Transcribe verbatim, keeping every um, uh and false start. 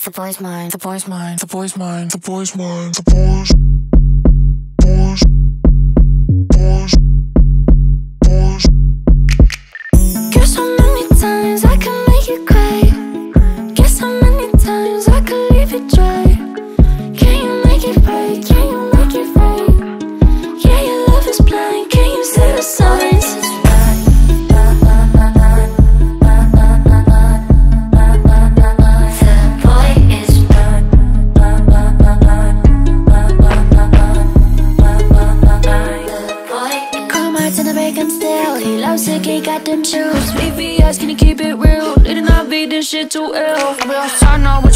The boy's mine, The boy's mine, the boy's mine, the boy's mine, the boy's, boy's, boy's, boy's. Guess how many times I can make you cry. Guess how many times I could leave you dry. Can you make it right? Can you make it right? Yeah, your love is blind. Can you see the signs? He loves it, he got them chills. V V S, can you keep it real? Did it not beat this shit too ill? I be outside now with